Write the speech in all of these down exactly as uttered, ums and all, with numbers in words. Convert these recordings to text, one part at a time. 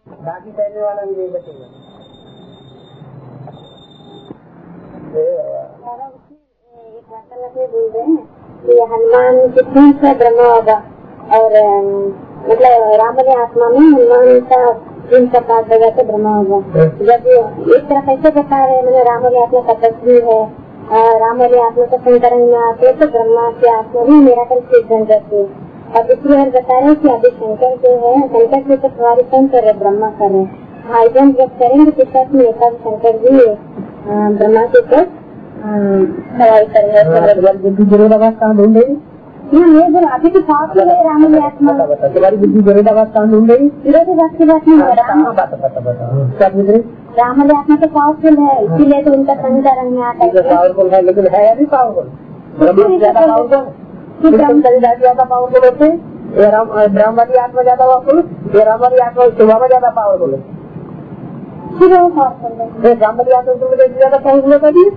बाकी पहले वाला भी नहीं बचेगा। एक वार्तालाप में बोल रहे हैं कि हनुमान कितने से ब्रह्मा होगा और मतलब राम वाली आत्मा में हनुमान का तीन सौ पाँच जगह से ब्रह्मा होगा। जब एक तरफ ऐसे बता रहे मैंने राम वाली आत्मा तपस्वी है, राम वाली आत्मा को शंकर में आते तो ब्रह्मा की आत्मा भी मेरा कल सिद्ध बन जाती है। और दूसरी बार बता रहे कि अभी शंकर जो है शंकर से तो सवारी कौन कर रहे ब्रह्मा कर रहे भाई जन जब करेंगे तो साथ में एक शंकर जी ब्रह्मा के ऊपर सवारी कर रहे हैं। ढूंढ रही अभी तो साफ हो गए राम वाली आत्मा तुम्हारी बुद्धि जरूरत काम ढूंढ रही विरोधाभास की बात नहीं है। राम वाली आत्मा तो पावरफुल है इसीलिए तो उनका संचारण में आता है पावरफुल है लेकिन है अभी पावरफुल ज्यादा पावरफुल ज्यादा पावरफुल होते राम वाली आत्मा ज्यादा पावरफुल ये राम वाली आत्मा सुबह में ज्यादा पावरफुल है राम वाली आत्मा ज्यादा पावरफुल होता है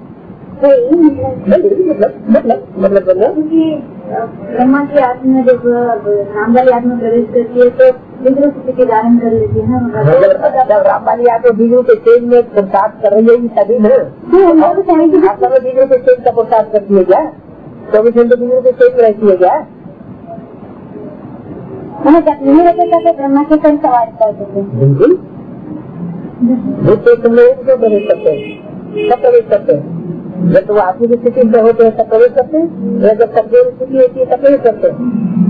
मतलब मतलब मतलब क्योंकि ब्रह्मा की आत्मा जब राम वाली आत्मा प्रवेश करती है तो विग्रह स्थिति धारण कर लेती है ना। जब राम वाली आत्मा विग्रह के तेज में प्रसाद कर रही है तभी ना आत्मा में विग्रह के तेज का प्रसाद करती है क्या चौबीस घंटे विग्रह के तेज रहती है क्या जब नहीं रहते तब ब्रह्मा के कल सवार करते थे। बिल्कुल वो तेज तुम लोग क्यों प्रवेश करते हैं सब प्रवेश करते हैं जब तो आत्मिक स्थिति में होते हैं तब प्रवेश करते हैं या जब कमजोर स्थिति होती है तब प्रवेश करते हैं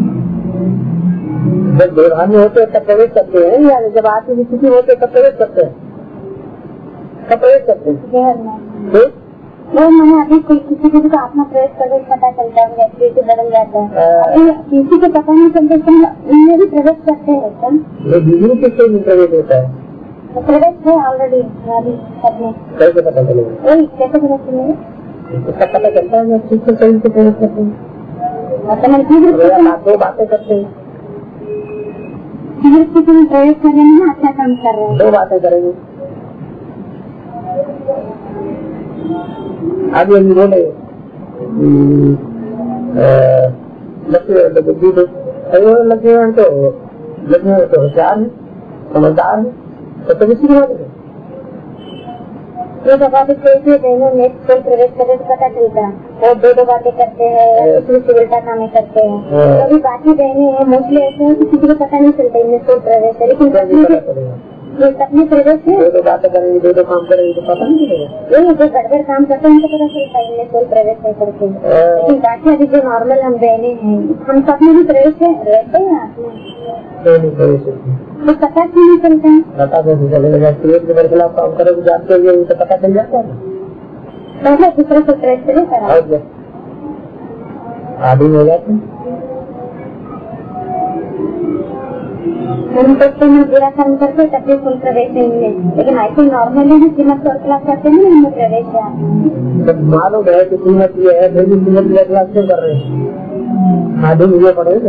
जब बेभानी होते हैं तब प्रवेश करते हैं या जब आत्मिक स्थिति होते है तब प्रवेश करते हैं तब प्रवेश करते हैं वो मैंने अभी कोई किसी को तो आत्मा प्रवेश करके पता चलता है बदल जाता है किसी को पता नहीं चलता इनमें भी प्रवेश करते हैं बिजली किससे भी प्रवेश होता है प्रवेश है ऑलरेडी कैसे पता चलेगा वही कैसे पता चलेगा इसका पता चलता है ठीक से सही से प्रवेश करते हैं दो बातें करते हैं प्रवेश कर रहे हैं अच्छा काम कर रहे हैं दो बातें करेंगे आगे हम बोले लक्ष्मी लक्ष्मी तो लक्ष्मी तो होशियार है समझदार है तो तभी शुरू हो गए दो दो बातें कैसे दोनों नेक्स्ट कोई प्रवेश करे तो पता चलता है और दो दो बातें करते हैं उसमें सिविलता काम करते हैं कभी बाकी बहने हैं मोस्टली ऐसे हैं कि किसी को पता नहीं चलता इनमें कोई प्रवेश है लेकिन अपने प्रवेश है दो दो बातें करेंगे दो दो काम करेंगे तो पता नहीं चलेगा यही जो गड़बड़ काम करते हैं उनको पता चलता है इनमें कोई प्रवेश है करके लेकिन बाकी अभी जो नॉर्मल हम बहने हैं हम सब में भी प्रवेश है रहते हैं तो पता क्यों नहीं चलता है पता कैसे चलेगा के बरखिलाफ काम करोगे जानते हुए तो पता चल जाता है पहले दूसरे से प्रवेश करें आदि हो जाते हैं हम तो में बुरा कर्म करते तभी फुल प्रवेश नहीं है लेकिन ऐसे नॉर्मली भी कीमत को क्लास करते हैं इनमें प्रवेश है मालूम है कि कीमत ये है फिर भी कीमत क्लास क्यों कर रहे हैं आदि मुझे पड़ेगा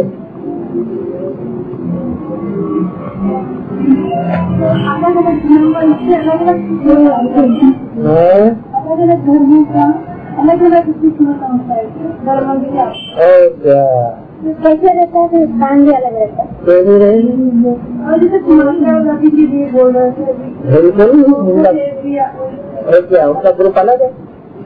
अलग अलग धर्म का अलग अलग धर्मों का अलग अलग होता है धर्म कैसे रहता है स्थान भी अलग रहता है और जैसे बोल रहे उसका ग्रुप अलग है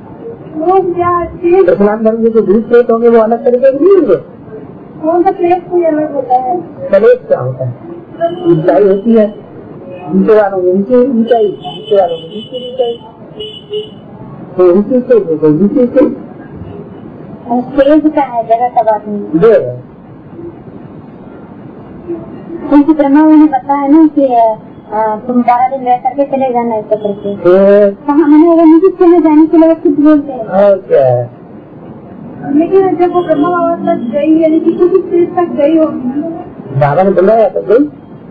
इस्लाम धर्म के जो ग्रुप प्लेट होंगे वो अलग तरीके के नहीं होंगे कौन सा प्लेट कोई अलग होता है प्लेट क्या होता है ऊंचाई होती है नीचे वालों में नीचे ऊंचाई नीचे वालों में नीचे ऊंचाई तो ऊंची से नीचे से स्टेज का है जगह का बात नहीं क्योंकि ब्रह्मा ने बताया ना कि तुम बारह दिन रह करके चले जाना ऐसा करके कहाँ मैंने अगर नीचे में जाने के लिए खुद बोलते हैं लेकिन जब वो ब्रह्मा बाबा तक गई यानी कि कुछ स्टेज तक गई होगी बाबा ने बुलाया तो गई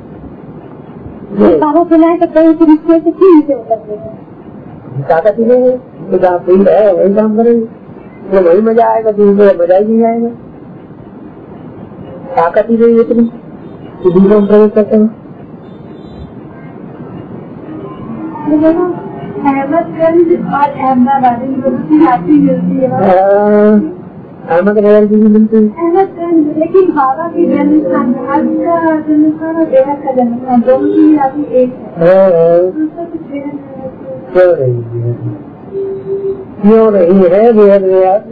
बाबा बुलाया तो कहीं फिर स्टेज से क्यों नीचे उतर गई ताकत ही नहीं है जहाँ फील्ड है वही काम करेंगे तो वही मजा आएगा दूसरे मजा ही नहीं आएगा ताकत ही नहीं इतनी कि दूसरों में प्रवेश करते हैं अहमदगंज और अहमदाबाद दोनों की राशि मिलती है अहमदनगर की भी मिलती है लेकिन बाबा की जन्म स्थान आज का जन्म स्थान और देहा का जन्म स्थान दोनों की राशि एक है। क्यों नहीं है? क्यों नहीं है? बेहद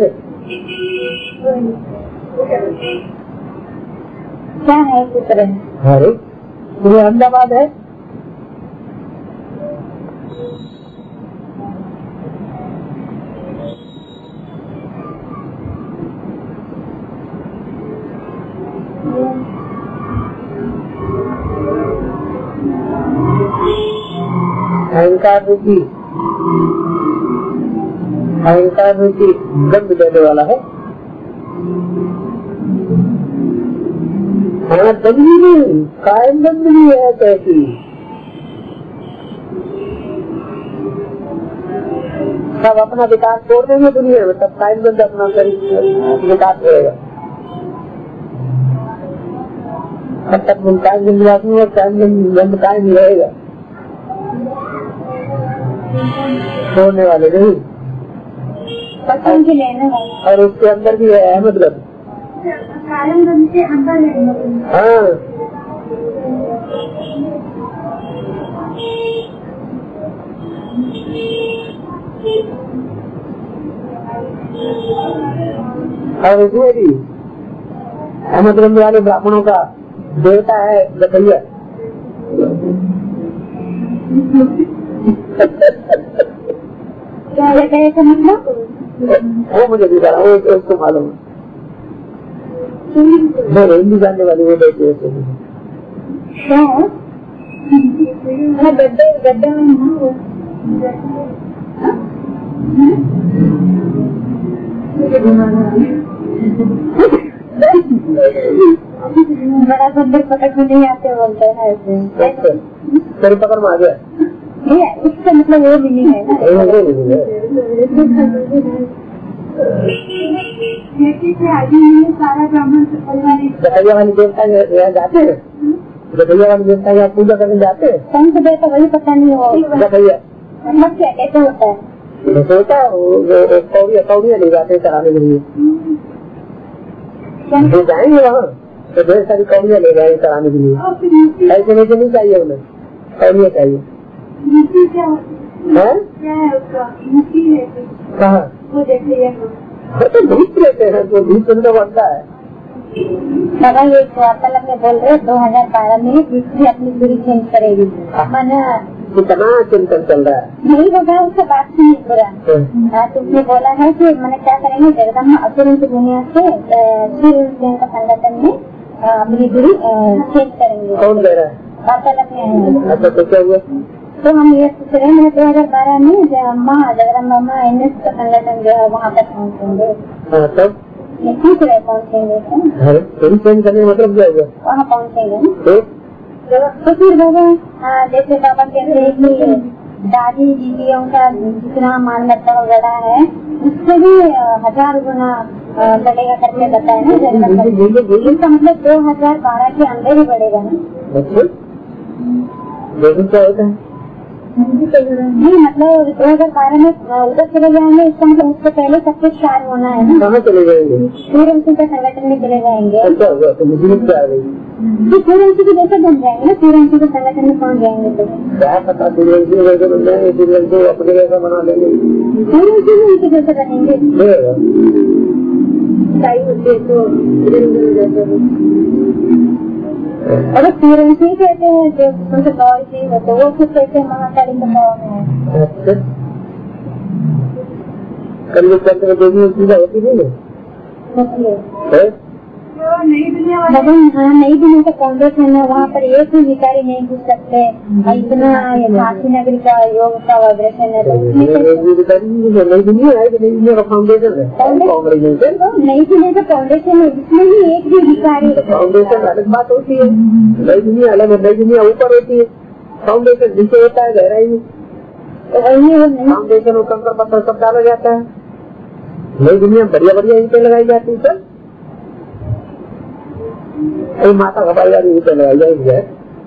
क्या है पुत्र? अरे तुम्हें अहमदाबाद है? अहंकार रूपी अहंकार रूपी गंध देने वाला है। हाँ बंदी नहीं, कायम बंदी है कैसी? सब अपना विकास छोड़ देंगे दुनिया में, तब कायम बंद अपना शरीर विकास रहेगा। तब तक कायम बंद में कायम बंद कायम रहेगा, छोड़ने वाले नहीं। बच्चों के लेने वाले और उसके अंदर भी है अहमद गंध। कायम बंद के अंदर है। हाँ और इसमें भी अहमद गंध वाले ब्राह्मणों का देवता है गठैया। क्या गठैया का मतलब? वो मुझे भी करा, वो उसको मालूम है। हिंदी जानने वाली वो देखिए क्या गड्ढे गड्ढे में ना बड़ा बंदर पकड़ में नहीं आते बोलते हैं ऐसे। तेरे पकड़ में आ गया इसका मतलब वो भी नहीं है ना। सारा ब्राह्मण गठैया वाली देवता यहाँ जाते हैं, गठैया वाली देवता यहाँ पूजा करने जाते हैं। कौन सा देवता वही पता नहीं हो गठैया मतलब क्या कैसे होता है? होता है कौड़िया कौड़िया ले जाते हैं चढ़ाने के लिए। जो जाएंगे वहाँ तो ढेर सारी कौड़िया ले जाएंगे चढ़ाने के लिए। ऐसे नीचे नहीं चाहिए उन्हें, कौड़िया चाहिए। क्या है उसका मुक्ति है कहाँ? वो देखिए तो भूत रहते हैं, तो भूत तो बनता है। बाबा ये वार्तालाप में बोल रहे दो हजार बारह में दूसरी अपनी पूरी चेंज करेगी। मैंने कितना चिंतन चल रहा है? नहीं होगा उसका बात नहीं पूरा। तुमने बोला है कि मैंने क्या करेंगे जगदम्बा असुर की दुनिया से सूर्य का संगठन में अपनी पूरी चेंज करेंगे। कौन कह रहा है? वार्तालाप में। अच्छा तो क्या हुआ? तो हम ये सोच रहे हैं दो हजार बारह में माँ जगदम्बा माँ एनएस का संगठन जो है वहाँ तक पहुँचेंगे। तब ये पूछ रहे पहुँचेंगे चेंज करने मतलब क्या हुआ? वहाँ पहुँचेंगे तो फिर बाबा जैसे बाबा कहते हैं कि दादी दीदियों का जितना मान्यता बढ़ा है उससे भी हजार गुना बढ़ेगा करके बताया ना जगदम्बा। इसका मतलब दो हजार बारह के अंदर ही बढ़ेगा ना। क्या होता है? नहीं मतलब दो हजार बारह में उधर चले जाएंगे, इसका मतलब उससे पहले सब कुछ शार होना है ना। कहाँ चले जाएंगे? सूर्यवंशी का संगठन में चले जाएंगे। अच्छा हुआ तो मुझे क्या आ गई? तो सूर्यवंशी के जैसे बन जाएंगे ना, सूर्यवंशी के संगठन में पहुँच जाएंगे। तो क्या पता सूर्यवंशी वैसे बन जाएंगे, सूर्यवंशी अपने जैसा बना लेंगे। सूर्यवंशी भी उनके जैसे बनेंगे अगर सूर्यवंशी कहते हैं जो उनसे गौर जी होते वो कुछ कहते हैं महाकाली के भाव में। अच्छा कल चंद्र देवी में पूजा होती नहीं है? नई दुनिया हाँ नई दुनिया का फाउंडेशन है, वहाँ पर एक भी भिखारी नहीं घुस सकते। इतना काशी नगरी का योग का वाइब्रेशन है। नई दुनिया है कि नई दुनिया का फाउंडेशन है? नई दुनिया का फाउंडेशन है जिसमें भी एक भी भिखारी। फाउंडेशन अलग बात होती है, नई दुनिया अलग है। नई दुनिया ऊपर होती है, फाउंडेशन नीचे होता है गहराई में। तो वही फाउंडेशन और कंकर पत्थर सब डाला जाता है। नई दुनिया बढ़िया बढ़िया ईंटें लगाई जाती है सर। माता घबाई वाली ईंटें लगाई जाएगी।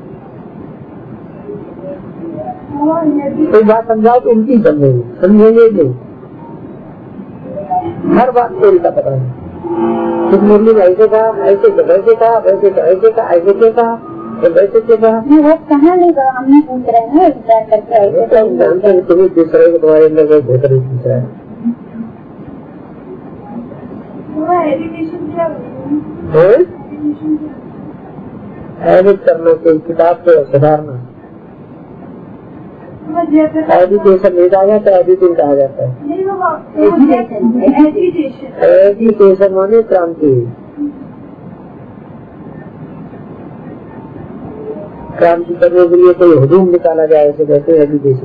कोई बात समझाओ तो उनकी समझेंगे, समझेंगे नहीं। हर बात को उल्टा पकड़ेंगे। इस मुरली में ऐसे कहा, ऐसे तो वैसे कहा, वैसे तो ऐसे कहा, ऐसे क्या कहा, वैसे क्या कहा। वो कहा नहीं कहा, हम नहीं पूछ रहे हैं विचार करके ऐसे जानते हैं तुम्हें दूसरे को तुम्हारे अंदर कोई बेहतर पूछ रहा है। एडिट करना, कोई किताब को सुधारना, एजुकेशन नहीं कहा जाता, एडिटिंग कहा जाता है। एजुकेशन माने क्रांति, क्रांति करने के लिए कोई हुजूम निकाला जाए, ऐसे कहते हैं एजुकेशन।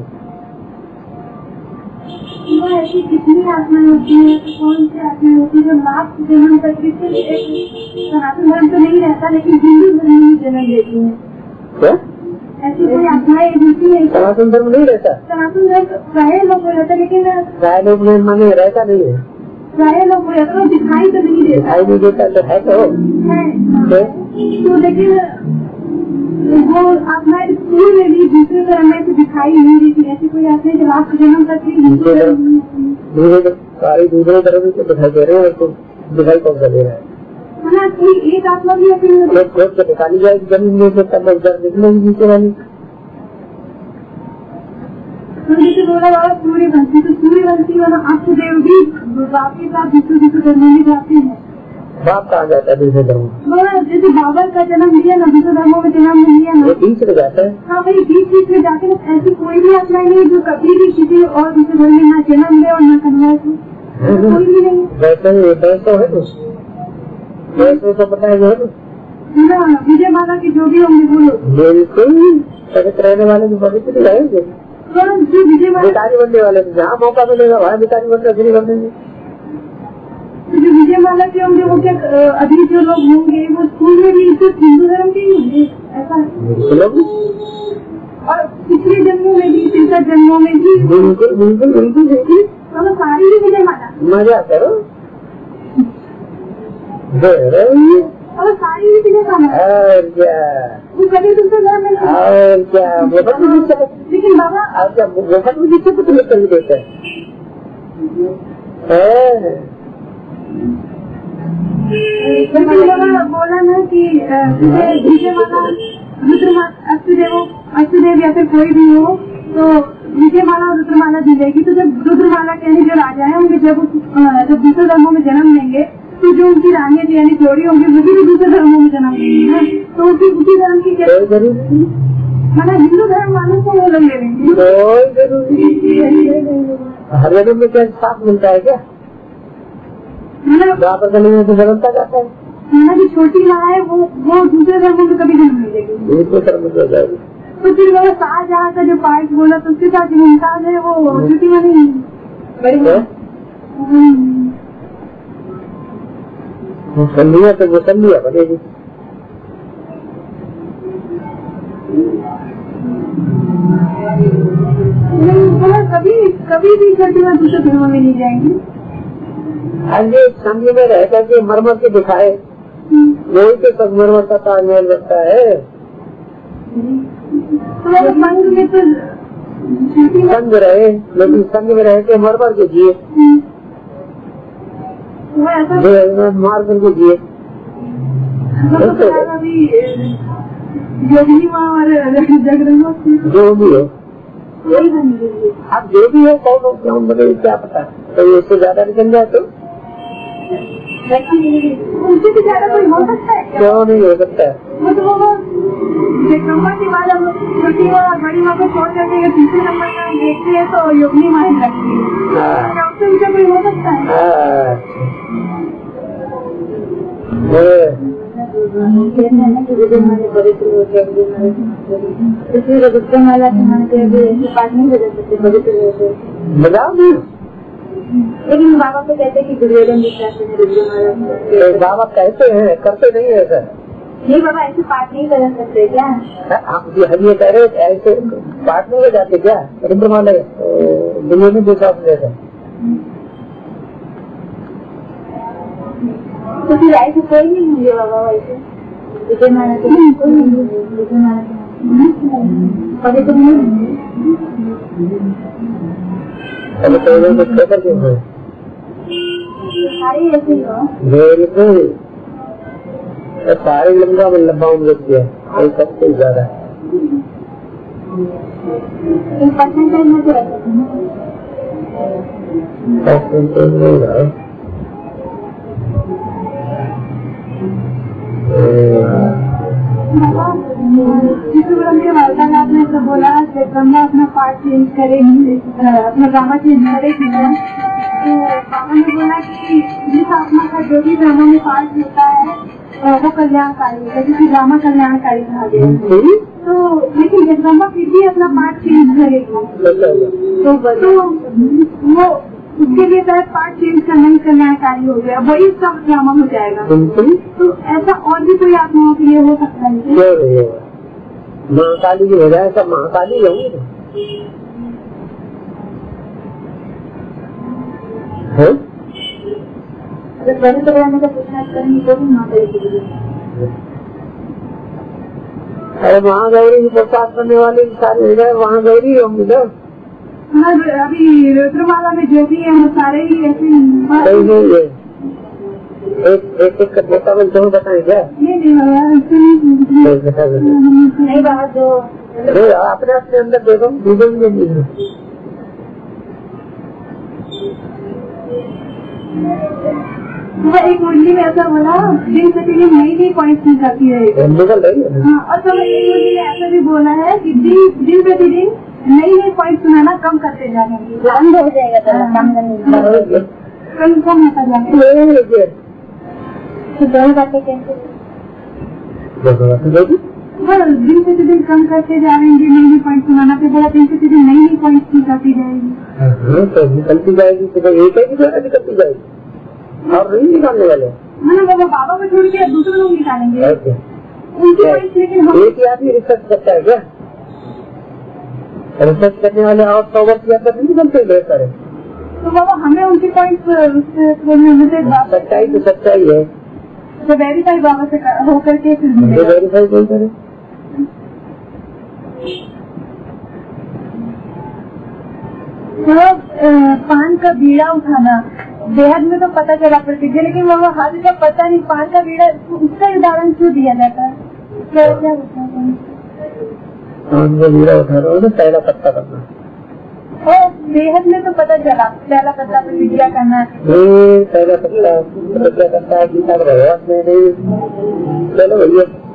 ऐसी कितनी आत्माएं होती है, कौन सी आत्माएं होती है जो लाख जन्म तक सनातन धर्म तो नहीं रहता, लेकिन हिंदू धर्म में जन्म लेती है। क्या ऐसी कोई आत्माएं होती है? सनातन धर्म नहीं रहता, सनातन धर्म प्राय लोग को रहता, लेकिन प्राय लोग में माने रहता नहीं है, प्राय लोग को रहता, दिखाई तो नहीं देता, दिखाई नहीं देता तो है तो है तो, लेकिन वो आत्माएं स्कूल में भी दूसरे धर्म में दिखाई नहीं देती। ऐसी कोई आत्माएं जो लाख जन्म तक दूसरे सारी दूसरे धर्म को दिखाई दे रहे हैं, तो दिखाई कौन सा दे रहा है? कोई एक आत्मा भी खोज के निकाली जाएगी जमीन में से, तब उधर निकलेगी नीचे वाली। जैसे बोला वाला सूर्य वंशी, तो सूर्य वंशी वाला अष्टदेव भी बाप के साथ दूसरे दूसरे धर्मों में जाते हैं। बाप कहाँ जाता है दूसरे धर्मों में? जैसे बाबा का जन्म लिया ना, दूसरे धर्मों में जन्म नहीं लिया ना, बीच में जाता है। हाँ वही बीच बीच में जाके ना, ऐसी कोई भी आत्मा नहीं जो कभी भी किसी और दूसरे धर्म में ना जन्म ले और न कन्वर्ट हो, कोई भी नहीं। वैसे वैसे है कुछ वैसे तो पता है ना, विजय माला की जो भी होंगे बोलो, बिल्कुल सड़क रहने वाले भी पवित्र जाएंगे, जो विजय माला भिखारी बनने वाले जहाँ मौका मिलेगा वहाँ भिखारी बनकर फ्री कर देंगे। जो विजय माला के होंगे वो क्या अभी जो लोग होंगे वो स्कूल में भी सिर्फ हिंदू धर्म के ही होंगे, ऐसा है। और पिछले जन्मों में भी, पिछले जन्मों में भी बिल्कुल बिल्कुल बिल्कुल बिल्कुल तो सारी ही विजय माला। मजा करो और सारी ही विजय माला, और क्या वो कभी दूसरे धर्म में नहीं। और क्या गोपन भी दीक्षा, लेकिन बाबा और क्या गोपन भी दीक्षा को तुम्हें कर देता है। बोला ना कि विजय माला रुद्र अष्टदेव अष्टदेव या फिर कोई भी हो तो विजय माला और रुद्र माला दी जाएगी। तो जब रुद्र माला के जो राजा है होंगे, जब जब दूसरे धर्मों में जन्म लेंगे तो जो उनकी रानियां यानी जोड़ी होंगी वो भी दूसरे धर्मों में जन्म लेंगे, तो उसी उसी धर्म की क्या मतलब हिंदू धर्म वालों को वो लोग ले लेंगे। हर जन्म में क्या साथ मिलता है क्या? मतलब जहाँ पर गली में तो बदलता जाता है। मतलब जो छोटी माँ है वो वो दूसरे धर्मों में कभी जन्म नहीं लेगी, दूसरे धर्म में हो जाएगी। तो फिर वो शाहजहाँ का जो पार्ट बोला तो उसके साथ मुमताज है वो छोटी माँ नहीं बड़ी माँ। मुसलिया तो मुसलिया बनेगी। कभी कभी भी छोटी माँ दूसरे धर्मों में नहीं जाएंगी। अरे संग में रह करके मरमर के दिखाए, वही तो संगमरमर का ताजमहल बनता है। संग में तो संग रहे, लेकिन संग में रह के मरमर के जिए, मार करके जिए। योगिनी माँ और जगदम्बा जो भी हो, अब जो भी हो कौन कौन बने क्या पता, तो इससे ज्यादा निकल जाए तो उनसे भी ज्यादा कोई हो सकता है? क्यों नहीं हो सकता है? वो तो वो नंबर की बात हम छोटी माँ और बड़ी माँ को छोड़ करके तीसरे नंबर में हम देखते हैं तो योगिनी माँ लगती है, क्या उससे उनसे कोई हो सकता है? रुद्र माला पाठ नहीं बजा सकते पवित्र बजाओ नहीं, लेकिन बाबा तो कहते हैं कि दुर्योधन रुद्र माला बाबा कहते हैं, करते नहीं है सर। नहीं बाबा ऐसे पाठ नहीं बजा सकते क्या? आप हम ये कह रहे ऐसे पाठ नहीं बजाते क्या? रुद्र माला दुनिया में दूसरा जैसा, तो फिर ऐसे कोई नहीं होंगे बाबा वैसे विजय माला तो कोई नहीं, विजय माला पवित्र नहीं। अभी तो क्यों है सारी ऐसे ही हो। बिल्कुल सारे लंबा लंबा उम्र किया है सबसे ज्यादा परसेंटेज में परसेंटेज नहीं रहा के वार्तालाप में तो बोला ब्रह्मा अपना पार्ट चेंज करेगी, अपना ड्रामा चेंज करेगी। तो बाबा ने बोला कि जिस आत्मा का जो भी ड्रामा में पार्ट होता है वो कल्याणकारी है, क्योंकि ड्रामा कल्याणकारी कहा गया है। तो लेकिन जब ब्रह्मा फिर भी अपना पार्ट चेंज करेगा तो, तो वो उसके लिए शायद पार्ट चेंज करना ही कल्याणकारी हो गया, वही सब ड्रामा हो जाएगा। तो ऐसा और भी कोई आत्माओं के लिए हो सकता है? महाकाली भी हो जाए सब महाकाली होंगे अगर बड़े कराने का पुरुषार्थ करेंगे तो भी महाकाली। अरे महागौरी की प्रसाद करने वाले सारे हो जाए वहाँ गौरी होंगी ना। हाँ अभी रुद्रमाला में जो भी है वो सारे ही ऐसे सही नहीं है। एक एक एक बेटा बल तुम्हें बताए क्या? नहीं नहीं बता दो नहीं बाबा जो अपने अपने अंदर देखो गूगल में नहीं वो एक मुरली में ऐसा बोला दिन प्रतिदिन नई नई पॉइंट निकालती है। निकल रही है हाँ और सब एक मुरली में ऐसा भी बोला है कि दिन दिन प्रतिदिन नई नई पॉइंट सुनाना कम करते जाएंगे, बंद हो जाएगा तो कम कम कम होता जाएगा। तो दोनों बातें कैसे दिन प्रतिदिन कम करते जाएंगे, नई नई पॉइंट सुनाना पे बोला दिन प्रतिदिन नई नई पॉइंट निकालती जाएगी। तो निकलती जाएगी तो एक ही जगह निकलती जाएगी और नहीं निकालने वाले मतलब वो बाबा को छोड़ के दूसरे लोग निकालेंगे उनकी पॉइंट। लेकिन हम एक ही आदमी रिसर्च करता है क्या? रिसर्च करने वाले और सौ वर्ष या तक नहीं निकलते बेहतर है। तो बाबा हमें उनकी पॉइंट सच्चाई तो सच्चाई है तो वेरीफाई बाबा से होकर के फिर वेरीफाई कोई करे। तो पान का बीड़ा उठाना बेहद में तो पता चला प्रतिज्ञा, लेकिन वो हाथ का पता नहीं पान का बीड़ा उसका उदाहरण क्यों दिया जाता है? क्या क्या होता है? पान का बीड़ा उठा रहा हो पहला पत्ता करना और बेहद में तो पता चला पहला पत्ता प्रतिज्ञा करना पहला पत्ता प्रतिज्ञा करता है गीता भगवान में नहीं। चलो भैया